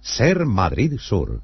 Ser Madrid Sur,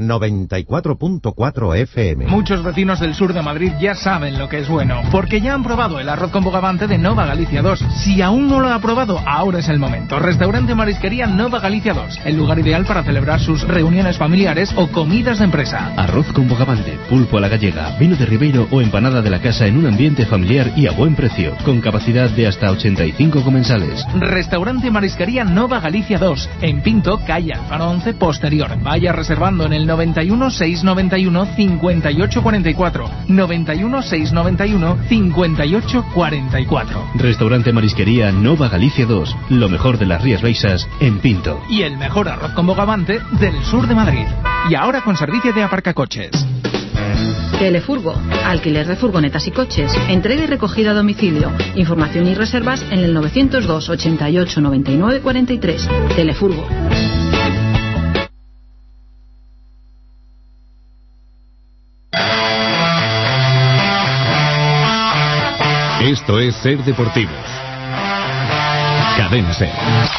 94.4 FM. Muchos vecinos del sur de Madrid ya saben lo que es bueno, porque ya han probado el arroz con bogavante de Nova Galicia 2. Si aún no lo ha probado, ahora es el momento. Restaurante Marisquería Nova Galicia 2, el lugar ideal para celebrar sus reuniones familiares o comidas de empresa. Arroz con bogavante, pulpo a la gallega, vino de Ribeiro o empanada de la casa en un ambiente familiar y a buen precio, con capacidad de hasta 85 comensales. Restaurante Marisquería Nova Galicia 2, en Pinto, calle Alfaro 11 posterior. Vaya reservando en el 91 691 5844, 91 691 5844. Restaurante Marisquería Nova Galicia 2, lo mejor de las Rías Baixas en Pinto. Y el mejor arroz con bogavante del sur de Madrid. Y ahora con servicio de aparcacoches. Telefurgo, alquiler de furgonetas y coches, entrega y recogida a domicilio. Información y reservas en el 902 88 99 43. Telefurgo. Esto es Ser Deportivos. Cadena Ser.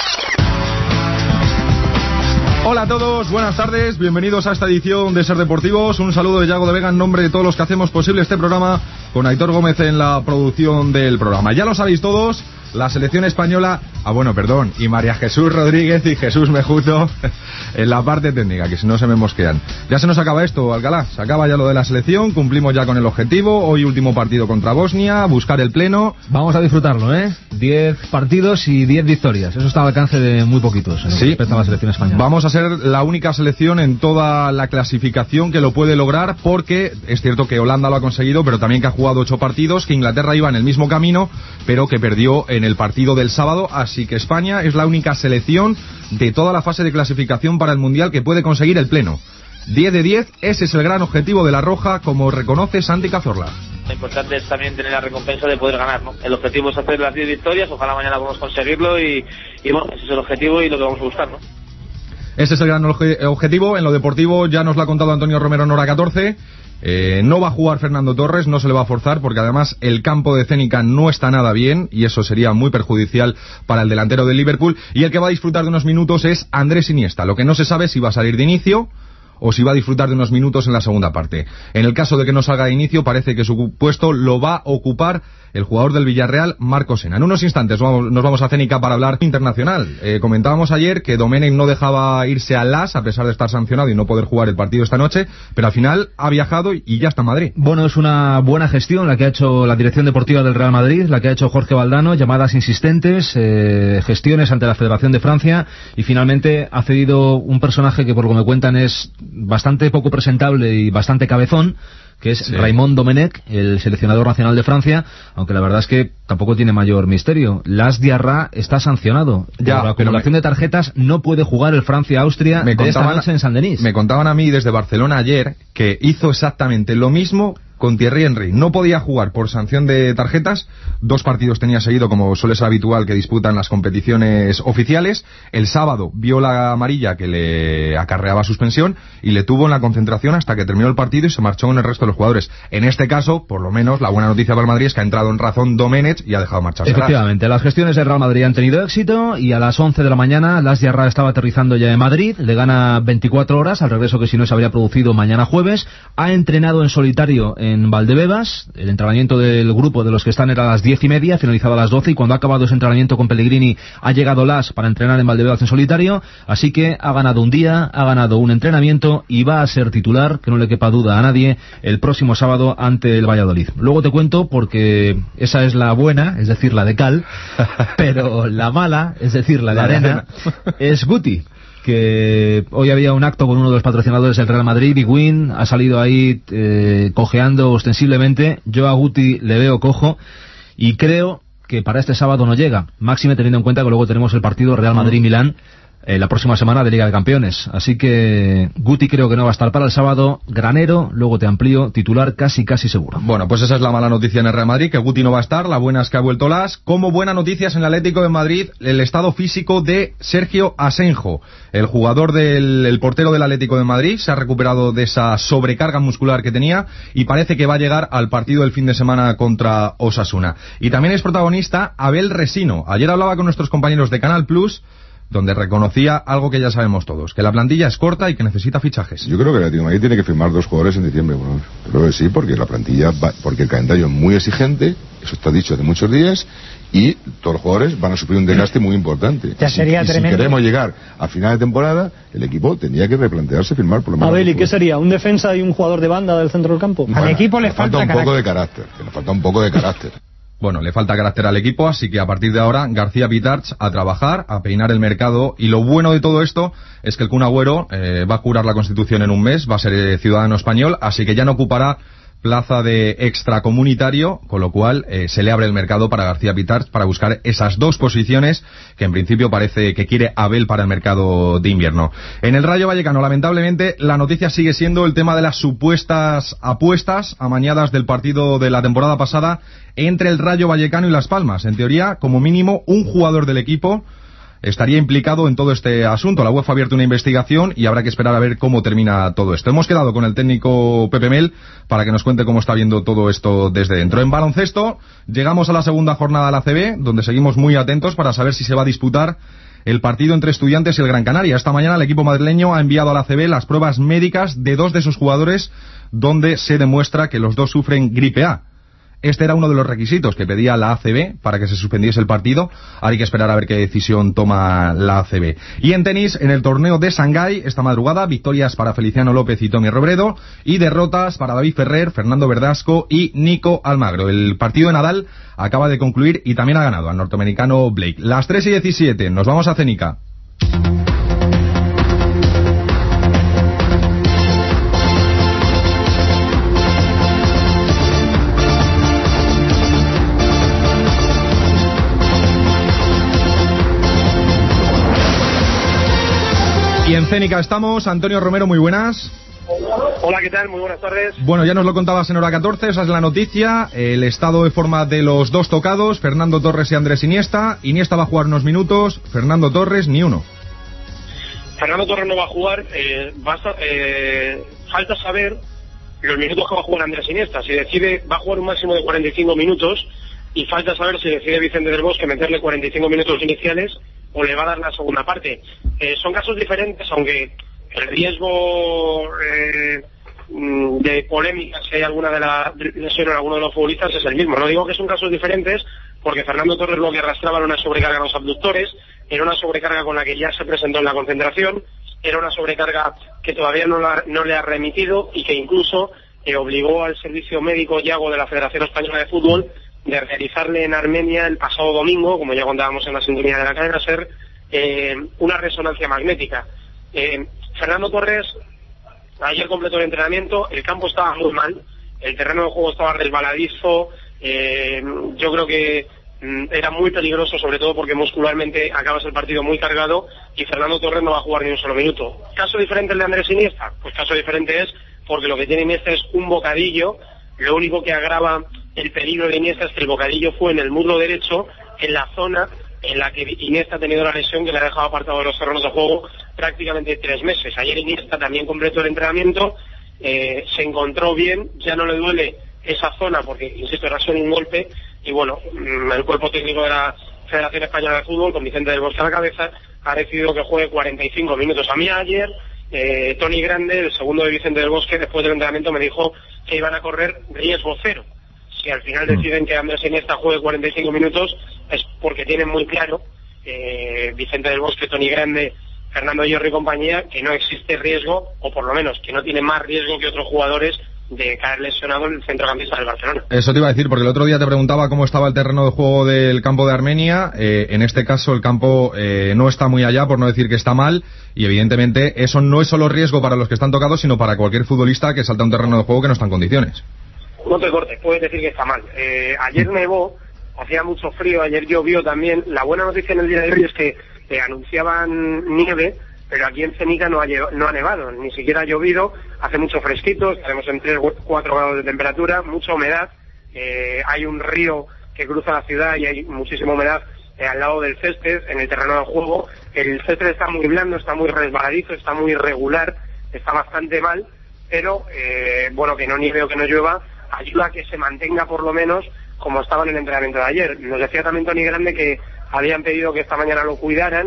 Hola a todos, buenas tardes, bienvenidos a esta edición de Ser Deportivos. Un saludo de Yago de Vega en nombre de todos los que hacemos posible este programa, con Aitor Gómez en la producción del programa. Ya lo sabéis todos, la selección española, y María Jesús Rodríguez y Jesús Mejuto en la parte técnica, que si no se me mosquean. Ya se nos acaba esto, Alcalá, se acaba ya lo de la selección, cumplimos ya con el objetivo. Hoy último partido contra Bosnia, buscar el pleno. Vamos a disfrutarlo, 10 partidos y 10 victorias, eso está al alcance de muy poquitos en lo que respecta a la selección española. Vamos a ser la única selección en toda la clasificación que lo puede lograr, porque es cierto que Holanda lo ha conseguido, pero también que ha jugado 8 partidos, que Inglaterra iba en el mismo camino, pero que perdió en el partido del sábado. Así que España es la única selección de toda la fase de clasificación para el Mundial que puede conseguir el pleno. 10 de 10, ese es el gran objetivo de la Roja, como reconoce Santi Cazorla. Lo importante es también tener la recompensa de poder ganar, ¿no? El objetivo es hacer las 10 victorias, ojalá mañana podamos conseguirlo y bueno, ese es el objetivo y lo que vamos a buscar, ¿no? Ese es el gran objetivo. En lo deportivo ya nos lo ha contado Antonio Romero en hora 14. No va a jugar Fernando Torres, no se le va a forzar, porque además el campo de Cénica no está nada bien y eso sería muy perjudicial para el delantero del Liverpool. Y el que va a disfrutar de unos minutos es Andrés Iniesta. Lo que no se sabe es si va a salir de inicio o si va a disfrutar de unos minutos en la segunda parte. En el caso de que no salga de inicio, parece que su puesto lo va a ocupar el jugador del Villarreal, Marco Sena. En unos instantes nos vamos a Cénica para hablar internacional. Comentábamos ayer que Domenech no dejaba irse al LAS, a pesar de estar sancionado y no poder jugar el partido esta noche, pero al final ha viajado y ya está en Madrid. Bueno, es una buena gestión la que ha hecho la dirección deportiva del Real Madrid, la que ha hecho Jorge Valdano, llamadas insistentes, gestiones ante la Federación de Francia, y finalmente ha cedido un personaje que, por lo que me cuentan, es bastante poco presentable y bastante cabezón, que es Raymond Domenech, el seleccionador nacional de Francia, aunque la verdad es que tampoco tiene mayor misterio. Las Diarra está sancionado. Por la acumulación de tarjetas no puede jugar el Francia-Austria de esta noche en Saint-Denis. Me contaban a mí desde Barcelona ayer que hizo exactamente lo mismo con Thierry Henry. No podía jugar por sanción de tarjetas, 2 partidos tenía seguido, como suele ser habitual que disputan las competiciones oficiales. El sábado vio la amarilla que le acarreaba suspensión y le tuvo en la concentración hasta que terminó el partido y se marchó con el resto de los jugadores. En este caso, por lo menos, la buena noticia para el Madrid es que ha entrado en razón Domenech y ha dejado marcharse. Efectivamente, las gestiones del Real Madrid han tenido éxito y a las 11 de la mañana Las Diarra estaba aterrizando ya en Madrid, le gana 24 horas al regreso que si no se habría producido mañana jueves. Ha entrenado en solitario en Valdebebas, el entrenamiento del grupo de los que están era a las 10:30, finalizado a las 12, y cuando ha acabado ese entrenamiento con Pellegrini ha llegado Las para entrenar en Valdebebas en solitario, así que ha ganado un día, ha ganado un entrenamiento y va a ser titular, que no le quepa duda a nadie, el próximo sábado ante el Valladolid. Luego te cuento, porque esa es la buena, es decir, la de cal, pero la mala, es decir, la de arena, es Guti, que hoy había un acto con uno de los patrocinadores del Real Madrid, Big Win, ha salido ahí cojeando ostensiblemente. Yo a Guti le veo cojo y creo que para este sábado no llega, máxime teniendo en cuenta que luego tenemos el partido Real Madrid-Milán la próxima semana de Liga de Campeones. Así que Guti creo que no va a estar para el sábado. Granero, luego te amplío, titular casi seguro. Bueno, pues esa es la mala noticia en el Real Madrid, que Guti no va a estar. La buena es que ha vuelto Las. Como buena noticia es en el Atlético de Madrid el estado físico de Sergio Asenjo, el jugador el portero del Atlético de Madrid. Se ha recuperado de esa sobrecarga muscular que tenía y parece que va a llegar al partido del fin de semana contra Osasuna. Y también es protagonista Abel Resino. Ayer hablaba con nuestros compañeros de Canal Plus donde reconocía algo que ya sabemos todos, que la plantilla es corta y que necesita fichajes. Yo creo que el Atlético de Madrid tiene que firmar 2 jugadores en diciembre. Bueno, creo que sí, porque la plantilla porque el calendario es muy exigente, eso está dicho hace muchos días, y todos los jugadores van a sufrir un desgaste muy importante. Ya sería tremendo. Si queremos llegar a final de temporada, el equipo tendría que replantearse firmar por lo menos. Abel, ¿y qué sería? ¿Un defensa y un jugador de banda del centro del campo? Bueno, al equipo le falta un poco de carácter. Que nos falta un poco de carácter. Bueno, le falta carácter al equipo, así que a partir de ahora García Pitarch a trabajar, a peinar el mercado, y lo bueno de todo esto es que el Kun Agüero va a curar la Constitución en un mes, va a ser ciudadano español, así que ya no ocupará plaza de extracomunitario, con lo cual se le abre el mercado para García Pitarch para buscar esas 2 posiciones que en principio parece que quiere Abel para el mercado de invierno. En el Rayo Vallecano, lamentablemente, la noticia sigue siendo el tema de las supuestas apuestas amañadas del partido de la temporada pasada entre el Rayo Vallecano y Las Palmas. En teoría, como mínimo, un jugador del equipo estaría implicado en todo este asunto. La UEFA ha abierto una investigación y habrá que esperar a ver cómo termina todo esto. Hemos quedado con el técnico Pepe Mel para que nos cuente cómo está viendo todo esto desde dentro. En baloncesto, llegamos a la segunda jornada de la ACB, donde seguimos muy atentos para saber si se va a disputar el partido entre Estudiantes y el Gran Canaria. Esta mañana el equipo madrileño ha enviado a la ACB las pruebas médicas de 2 de sus jugadores, donde se demuestra que los 2 sufren gripe A. Este era uno de los requisitos que pedía la ACB para que se suspendiese el partido. Ahora hay que esperar a ver qué decisión toma la ACB. Y en tenis, en el torneo de Shanghái, esta madrugada, victorias para Feliciano López y Tommy Robredo, y derrotas para David Ferrer, Fernando Verdasco y Nico Almagro. El partido de Nadal acaba de concluir y también ha ganado al norteamericano Blake. Las 3:17, nos vamos a Cenica. Y en Cénica estamos. Antonio Romero, muy buenas. Hola, ¿qué tal? Muy buenas tardes. Bueno, ya nos lo contabas en hora 14, esa es la noticia. El estado de forma de los 2 tocados, Fernando Torres y Andrés Iniesta. Iniesta va a jugar unos minutos, Fernando Torres ni uno. Fernando Torres no va a jugar, falta saber los minutos que va a jugar Andrés Iniesta. Si decide, va a jugar un máximo de 45 minutos y falta saber si decide Vicente del Bosque meterle 45 minutos iniciales o le va a dar la segunda parte. Son casos diferentes, aunque el riesgo de polémica, si hay alguna de la lesión en alguno de los futbolistas, es el mismo. No digo que son casos diferentes, porque Fernando Torres lo que arrastraba era una sobrecarga en los abductores, era una sobrecarga con la que ya se presentó en la concentración, era una sobrecarga que todavía no le ha remitido y que incluso obligó al servicio médico Yago de la Federación Española de Fútbol de realizarle en Armenia el pasado domingo, como ya contábamos en la sintonía de la cadena SER, una resonancia magnética. Fernando Torres ayer completó el entrenamiento, el campo estaba muy mal, el terreno de juego estaba resbaladizo, yo creo que era muy peligroso, sobre todo porque muscularmente acabas el partido muy cargado y Fernando Torres no va a jugar ni un solo minuto. ¿Caso diferente el de Andrés Iniesta? Pues caso diferente es porque lo que tiene Iniesta es un bocadillo. Lo único que agrava el peligro de Iniesta es que el bocadillo fue en el muslo derecho, en la zona en la que Iniesta ha tenido la lesión que le ha dejado apartado de los terrenos de juego prácticamente 3 meses. Ayer Iniesta también completó el entrenamiento, se encontró bien, ya no le duele esa zona porque, insisto, era solo un golpe y bueno, el cuerpo técnico de la Federación Española de Fútbol, con Vicente del Bosque a la cabeza, ha decidido que juegue 45 minutos. A mí ayer, Tony Grande, el segundo de Vicente del Bosque, después del entrenamiento me dijo que iban a correr riesgo cero. Si al final deciden que Andrés Iniesta juegue 45 minutos es porque tienen muy claro, Vicente del Bosque, Tony Grande, Fernando Hierro y compañía, que no existe riesgo, o por lo menos que no tiene más riesgo que otros jugadores de caer lesionado en el centrocampista del Barcelona. Eso te iba a decir, porque el otro día te preguntaba cómo estaba el terreno de juego del campo de Armenia. En este caso el campo no está muy allá, por no decir que está mal, y evidentemente eso no es solo riesgo para los que están tocados, sino para cualquier futbolista que salta a un terreno de juego que no está en condiciones. No te cortes, puedes decir que está mal. Ayer nevó, hacía mucho frío, ayer llovió también. La buena noticia en el día de hoy es que anunciaban nieve, pero aquí en Cenica no ha nevado, ni siquiera ha llovido, hace mucho fresquito, estaremos en 3 o 4 grados de temperatura, mucha humedad, hay un río que cruza la ciudad y hay muchísima humedad al lado del césped, en el terreno de juego. El césped está muy blando, está muy resbaladizo, está muy irregular, está bastante mal, pero bueno, que no nieve o que no llueva ayuda a que se mantenga por lo menos como estaba en el entrenamiento de ayer. Nos decía también Tony Grande que habían pedido que esta mañana lo cuidaran,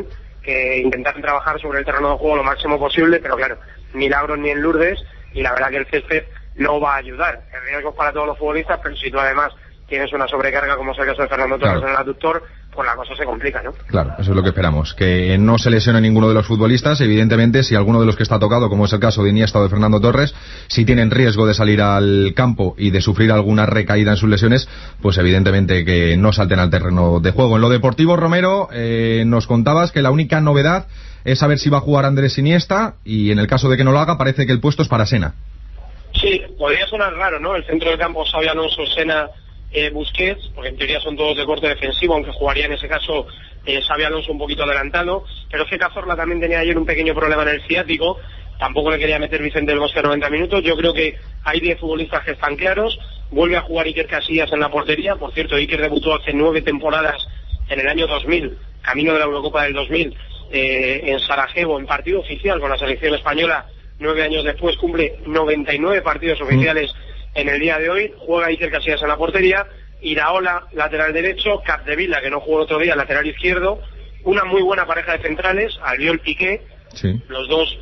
que intentar trabajar sobre el terreno de juego lo máximo posible, pero claro, milagros ni en Lourdes, y la verdad que el césped no va a ayudar. El riesgo es para todos los futbolistas, pero si tú además tienes una sobrecarga como es el caso de Fernando Torres en el aductor, pues la cosa se complica, ¿no? Claro, eso es lo que esperamos, que no se lesione ninguno de los futbolistas. Evidentemente, si alguno de los que está tocado, como es el caso de Iniesta o de Fernando Torres, si tienen riesgo de salir al campo y de sufrir alguna recaída en sus lesiones, pues evidentemente que no salten al terreno de juego. En lo deportivo, Romero, nos contabas que la única novedad es saber si va a jugar Andrés Iniesta, y en el caso de que no lo haga, parece que el puesto es para Sena. Sí, podría sonar raro, ¿no? El centro del campo, Xabi Alonso, Sena, Busquets, porque en teoría son todos de corte defensivo, aunque jugaría en ese caso Xabi Alonso un poquito adelantado, pero es que Cazorla también tenía ayer un pequeño problema en el ciático, tampoco le quería meter Vicente del Bosque a 90 minutos, yo creo que hay 10 futbolistas que están claros, vuelve a jugar Iker Casillas en la portería, por cierto, Iker debutó hace 9 temporadas en el año 2000, camino de la Eurocopa del 2000, en Sarajevo, en partido oficial con la selección española. 9 años después cumple 99 partidos oficiales en el día de hoy. Juega Iker Casillas en la portería, Iraola lateral derecho, Capdevila, que no jugó el otro día, lateral izquierdo. Una muy buena pareja de centrales, Albiol, Piqué. Sí. Los dos,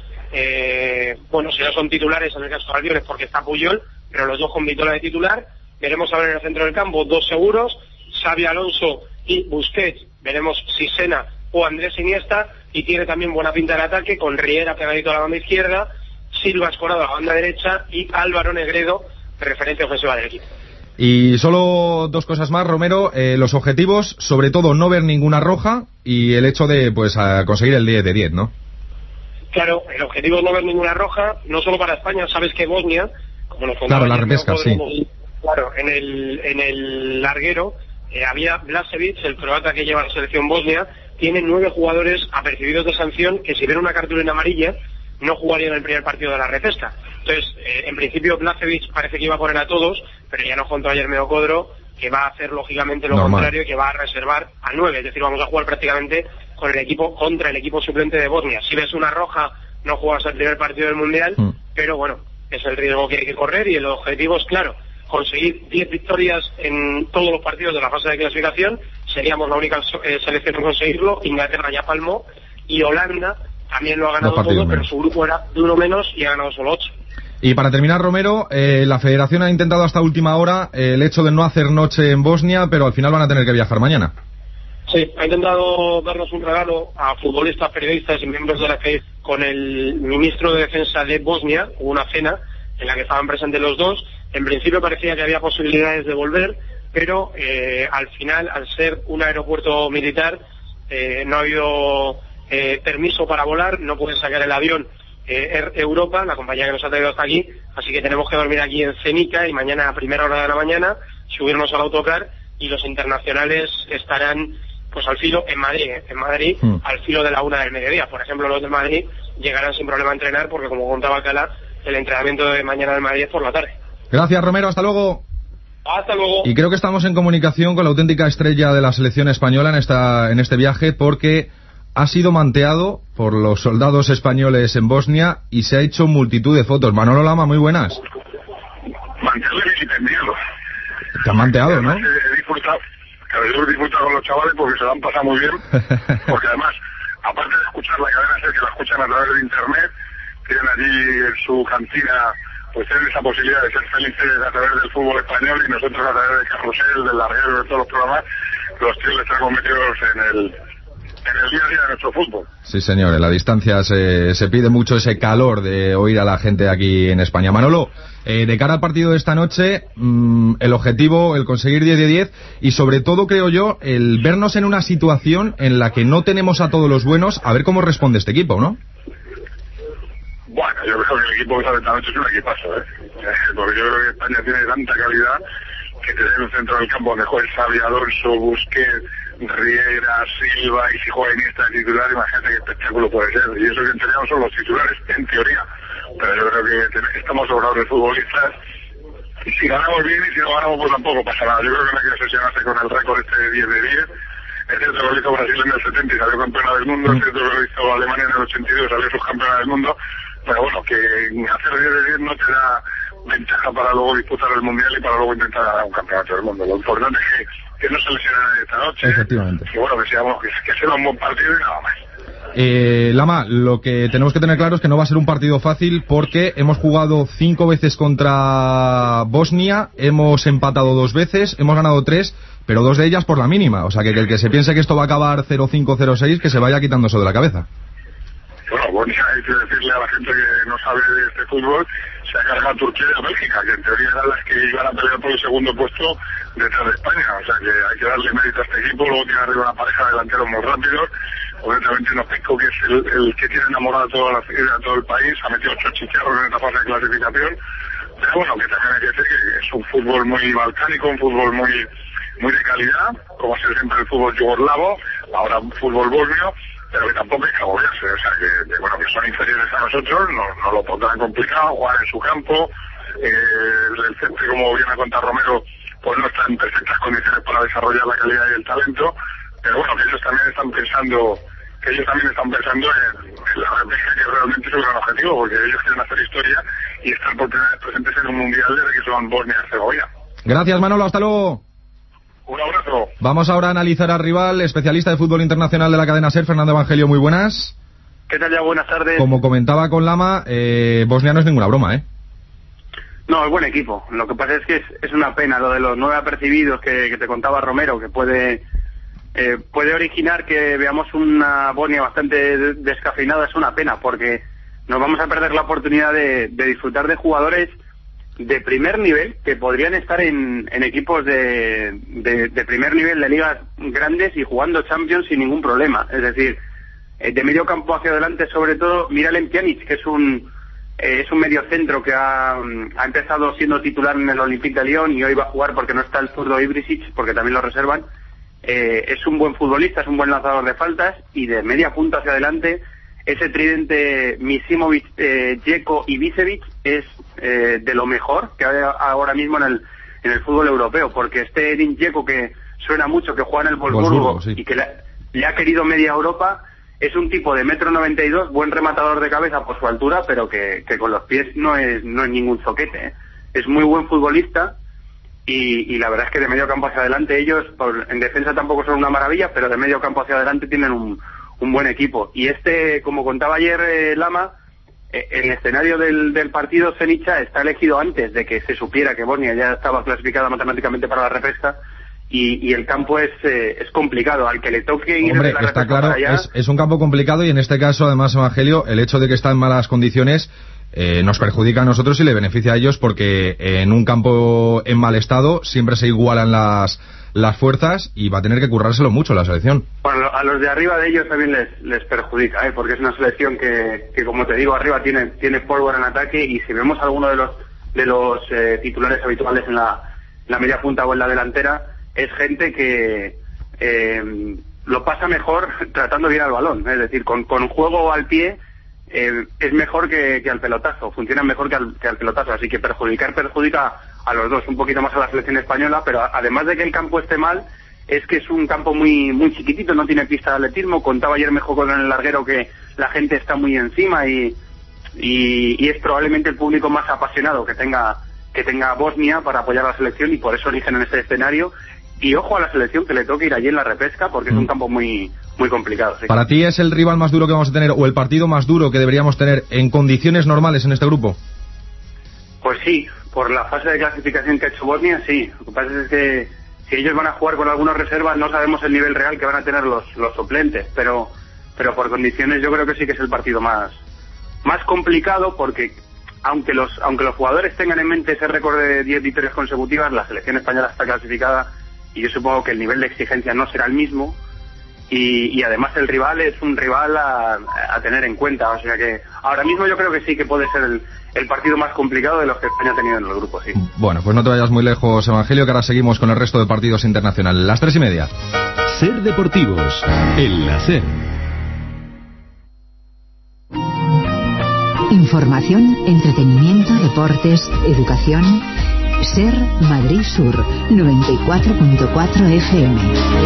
bueno, si no son titulares en el caso de Albiol es porque está Puyol, pero los dos con Vitola de titular. Veremos a ver en el centro del campo dos seguros, Xabi Alonso y Busquets. Veremos si Sena o Andrés Iniesta, y tiene también buena pinta el ataque con Riera pegadito a la banda izquierda, Silva Escorado a la banda derecha y Álvaro Negredo, referente ofensiva del equipo. Y solo dos cosas más, Romero, los objetivos, sobre todo no ver ninguna roja, y el hecho de pues a conseguir el 10 de 10, ¿no? Claro, el objetivo es no ver ninguna roja, no solo para España, sabes que Bosnia, como nos claro, contaba la repesca, sí. Claro, en el larguero había Blažević, el croata que lleva la selección bosnia, tiene 9 jugadores apercibidos de sanción que si ven una cartulina amarilla no jugarían el primer partido de la repesca. Entonces, en principio Blažević parece que iba a poner a todos, pero ya nos contó ayer Medocodro que va a hacer lógicamente lo contrario, y que va a reservar a 9, es decir, vamos a jugar prácticamente con el equipo contra el equipo suplente de Bosnia. Si ves una roja no juegas el primer partido del Mundial, pero bueno, es el riesgo que hay que correr, y el objetivo es claro, conseguir 10 victorias en todos los partidos de la fase de clasificación. Seríamos la única selección en conseguirlo. Inglaterra ya palmó, y Holanda también lo ha ganado todo, menos. Pero su grupo era de uno menos y ha ganado solo 8. Y para terminar, Romero, la federación ha intentado hasta última hora el hecho de no hacer noche en Bosnia, pero al final van a tener que viajar mañana. Sí, ha intentado darnos un regalo a futbolistas, periodistas y miembros de la FE con el ministro de Defensa de Bosnia. Hubo una cena en la que estaban presentes los dos. En principio parecía que había posibilidades de volver, pero al final, al ser un aeropuerto militar, no ha habido permiso para volar, no pueden sacar el avión Air Europa, la compañía que nos ha traído hasta aquí, así que tenemos que dormir aquí en Zenica y mañana a primera hora de la mañana subirnos al autocar, y los internacionales estarán pues al filo en Madrid, al filo de la 1 del mediodía. Por ejemplo, los de Madrid llegarán sin problema a entrenar, porque como contaba Cala, el entrenamiento de mañana del Madrid es por la tarde. Gracias, Romero, hasta luego. Hasta luego. Y creo que estamos en comunicación con la auténtica estrella de la selección española en este viaje, porque ha sido manteado por los soldados españoles en Bosnia y se ha hecho multitud de fotos. Manolo Lama, muy buenas. Mantearle y tendido. Te han manteado, ¿no? He disfrutado con los chavales porque se lo han pasado muy bien, porque además, aparte de escuchar la cadena SER, que la escuchan a través de internet, tienen allí en su cantina, pues tienen esa posibilidad de ser felices a través del fútbol español, y nosotros a través del carrusel, del larguero, de todos los programas, los tíos les estamos metidos en el día a día de nuestro fútbol. Sí, señor, en la distancia se pide mucho ese calor de oír a la gente aquí en España. Manolo, de cara al partido de esta noche, el objetivo, el conseguir 10 de 10, y sobre todo, creo yo, el vernos en una situación en la que no tenemos a todos los buenos, a ver cómo responde este equipo, ¿no? Bueno, yo creo que el equipo que sale esta noche es un equipazo, porque yo creo que España tiene tanta calidad que tener un centro del campo donde juegue Xabi Alonso, Busquets, Riera, Silva, y si juega Iniesta de titular, imagínate qué espectáculo puede ser. Y eso que en teoría son los titulares, en teoría. Pero yo creo que estamos sobrados de futbolistas, y si ganamos bien, y si no ganamos pues tampoco pasa nada. Yo creo que no hay que obsesionarse con el récord este de 10 de 10. Es cierto que lo hizo Brasil en el 70 y salió campeona del mundo, es cierto que lo hizo Alemania en el 82 y salió subcampeona del mundo, pero bueno, que hacer 10 de 10 no te da ventaja para luego disputar el Mundial y para luego intentar ganar un campeonato del mundo. Lo importante es que no se lesione esta noche, efectivamente, que bueno, que sea un buen partido y nada más. Lama, lo que tenemos que tener claro es que no va a ser un partido fácil porque hemos jugado 5 veces contra Bosnia, hemos empatado 2 veces, hemos ganado 3, pero 2 de ellas por la mínima. O sea que el que se piense que esto va a acabar 0-5, 0-6, que se vaya quitando eso de la cabeza. Bueno, Bosnia, hay que decirle a la gente que no sabe de este fútbol, se ha cargado Turquía y a Bélgica, que en teoría eran las que iban a pelear por el segundo puesto detrás de España. O sea que hay que darle mérito a este equipo. Luego tiene arriba una pareja de delanteros muy rápidos. Obviamente no Pesco, que es el que tiene enamorado a todo el país, ha metido 8 chicharros en esta fase de clasificación. Pero bueno, que también hay que decir que es un fútbol muy balcánico, un fútbol muy de calidad, como ha sido siempre el fútbol yugoslavo, ahora fútbol bosnio, pero que tampoco hay que agobiarse. O sea que bueno, que son inferiores a nosotros, no lo pondrán complicado, jugar en su campo, el centro, como viene a contar Romero, pues no está en perfectas condiciones para desarrollar la calidad y el talento, pero bueno, que ellos también están pensando en la repesca, que realmente es un gran objetivo, porque ellos quieren hacer historia y están por primera vez presentes en un mundial desde que son Bosnia y Herzegovina. Gracias, Manolo, hasta luego. Un abrazo. Vamos ahora a analizar al rival, especialista de fútbol internacional de la cadena SER, Fernando Evangelio, muy buenas. ¿Qué tal ya? Buenas tardes. Como comentaba con Lama, Bosnia no es ninguna broma, ¿eh? No, es buen equipo. Lo que pasa es que es una pena lo de los 9 apercibidos que te contaba Romero, que puede originar que veamos una Bosnia bastante descafeinada. Es una pena, porque nos vamos a perder la oportunidad de disfrutar de jugadores de primer nivel que podrían estar en equipos de primer nivel de ligas grandes y jugando Champions sin ningún problema. Es decir, de medio campo hacia adelante, sobre todo Miralem Pjanic, que es un mediocentro que ha empezado siendo titular en el Olympique de Lyon y hoy va a jugar porque no está el zurdo Ibrisic, porque también lo reservan. Es un buen futbolista, es un buen lanzador de faltas, y de media punta hacia adelante ese tridente Misimovic, Dzeko y Bisevic es de lo mejor que hay ahora mismo en el fútbol europeo, porque este Edin Dzeko, que suena mucho, que juega en el Wolfsburgo, sí, y que le ha querido media Europa, es un tipo de 1,92 m, buen rematador de cabeza por su altura, pero que con los pies no es ningún zoquete, ¿eh? Es muy buen futbolista. Y la verdad es que de medio campo hacia adelante ellos, en defensa tampoco son una maravilla, pero de medio campo hacia adelante tienen un buen equipo. Y como contaba ayer Lama, el escenario del partido, Zenica está elegido antes de que se supiera que Bosnia ya estaba clasificada matemáticamente para la repesca, y el campo es complicado. Al que le toque ir de la repesca, está claro, para allá, es un campo complicado, y en este caso, además, Evangelio, el hecho de que está en malas condiciones nos perjudica a nosotros y le beneficia a ellos, porque en un campo en mal estado siempre se igualan las fuerzas y va a tener que currárselo mucho la selección. Bueno, a los de arriba de ellos también les perjudica, porque es una selección que como te digo, arriba tiene forward en ataque, y si vemos alguno de los titulares habituales en la media punta o en la delantera, es gente que lo pasa mejor tratando bien al balón, es decir, con juego al pie. Es mejor que al pelotazo, funciona mejor que al pelotazo, así que perjudica a los dos, un poquito más a la selección española, pero además de que el campo esté mal, es que es un campo muy muy chiquitito, no tiene pista de atletismo. Contaba ayer mejor con el larguero que la gente está muy encima, y es probablemente el público más apasionado que tenga Bosnia para apoyar a la selección, y por eso eligen en este escenario. Y ojo a la selección que le toque ir allí en la repesca, porque es un campo muy muy complicado. Sí. ¿Para ti es el rival más duro que vamos a tener, o el partido más duro que deberíamos tener en condiciones normales en este grupo? Pues sí, por la fase de clasificación que ha hecho Bosnia, sí. Lo que pasa es que si ellos van a jugar con algunas reservas, no sabemos el nivel real que van a tener los suplentes, pero por condiciones yo creo que sí que es el partido más complicado, porque aunque los jugadores tengan en mente ese récord de 10 victorias consecutivas, la selección española está clasificada, y yo supongo que el nivel de exigencia no será el mismo, y además el rival es un rival a tener en cuenta. O sea que ahora mismo yo creo que sí que puede ser el partido más complicado de los que España ha tenido en el grupo, sí. Bueno, pues no te vayas muy lejos, Evangelio, que ahora seguimos con el resto de partidos internacionales. Las 3:30. SER Deportivos, en la SER. Información, entretenimiento, deportes, educación. SER Madrid Sur, 94.4 FM.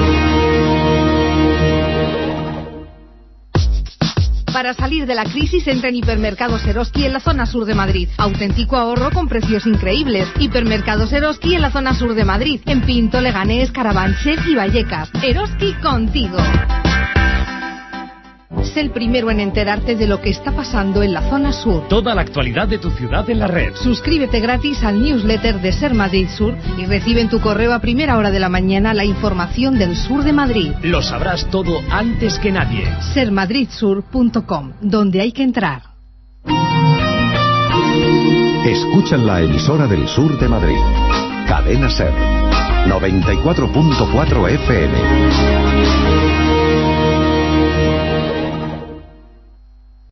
Para salir de la crisis, entra en Hipermercados Eroski en la zona sur de Madrid. Auténtico ahorro con precios increíbles. Hipermercados Eroski en la zona sur de Madrid, en Pinto, Leganés, Carabanchel y Vallecas. Eroski contigo. Sé el primero en enterarte de lo que está pasando en la zona sur. Toda la actualidad de tu ciudad en la red. Suscríbete gratis al newsletter de Ser Madrid Sur y recibe en tu correo a primera hora de la mañana la información del sur de Madrid. Lo sabrás todo antes que nadie. sermadridsur.com, donde hay que entrar. Escuchan la emisora del sur de Madrid. Cadena Ser. 94.4 FM.